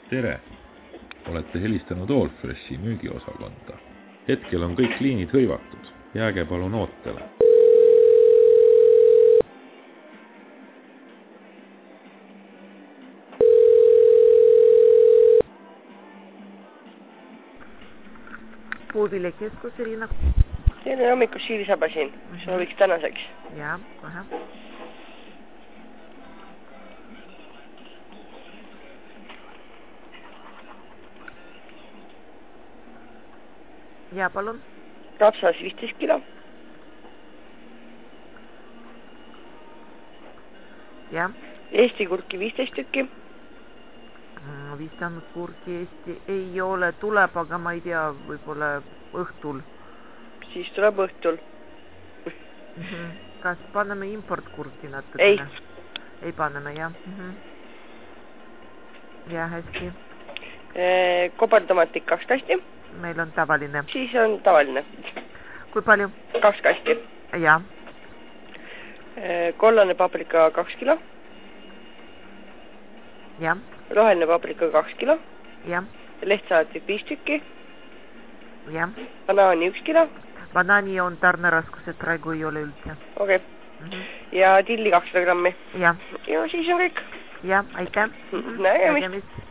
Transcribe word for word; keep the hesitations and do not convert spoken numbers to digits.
Tere! Olete helistanud Allfreshi müügiosakonda. Hetkel on kõik liinid hõivatud. Jääge palun ootele. Puuviljakeskus, Irina. Tere hommikul Siili Sabasin. Sooviks tänaseks. Jaa, kohe. Jaa, palun. Rapsas viisteist kilo. Jaa. Eesti kurki viisteist tükki. Viistanud kurki Eesti ei ole, tuleb, aga ma ei tea, võib-olla õhtul. Siis tuleb õhtul. Mm-hmm. Kas paneme importkurki natuke? Ei. Ei paneme, jah. Mm-hmm. Ja, hästi. E, kobartomatik kaks kasti. Meil on tavaline. Siis on tavaline. Kui palju? Kaks kasti. Jah. E, kollane paprika kaks kilo. Jah. Roheline paprika kaks kilo. Jah. Lehtsalatit viis tükki. Jah. Banaani üks kilo. Banaani on tarneraskused, praegu ei ole üldse. Okei. Okay. Mm-hmm. Ja tilli kakssada grammi. Jah. Ja siis on kõik. Jah, aitäh. Nägemist.